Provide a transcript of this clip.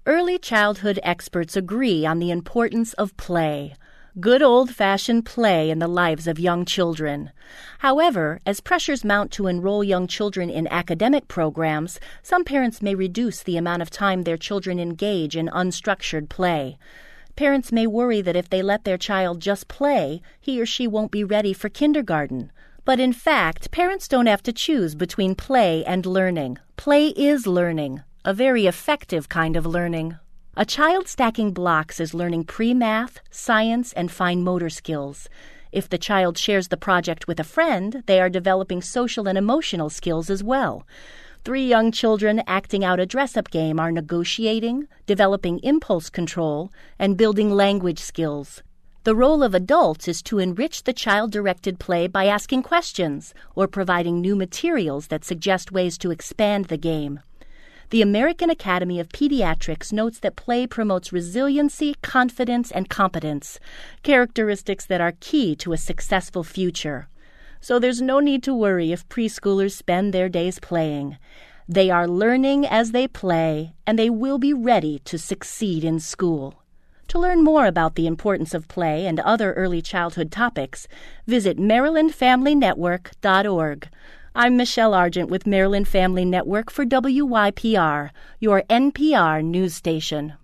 Early childhood experts agree on the importance of play. Good old-fashioned play in the lives of young children. However, as pressures mount to enroll young children in academic programs, some parents may reduce the amount of time their children engage in unstructured play. Parents may worry that if they let their child just play, he or she won't be ready for kindergarten. But in fact, parents don't have to choose between play and learning. Play is learning, a very effective kind of learning. A child stacking blocks is learning pre-math, science, and fine motor skills. If the child shares the project with a friend, they are developing social and emotional skills as well. 3 young children acting out a dress-up game are negotiating, developing impulse control, and building language skills. The role of adults is to enrich the child-directed play by asking questions or providing new materials that suggest ways to expand the game. The American Academy of Pediatrics notes that play promotes resiliency, confidence, and competence, characteristics that are key to a successful future. So there's no need to worry if preschoolers spend their days playing. They are learning as they play, and they will be ready to succeed in school. To learn more about the importance of play and other early childhood topics, visit MarylandFamilyNetwork.org. I'm Michelle Argent with Maryland Family Network for WYPR, your NPR news station.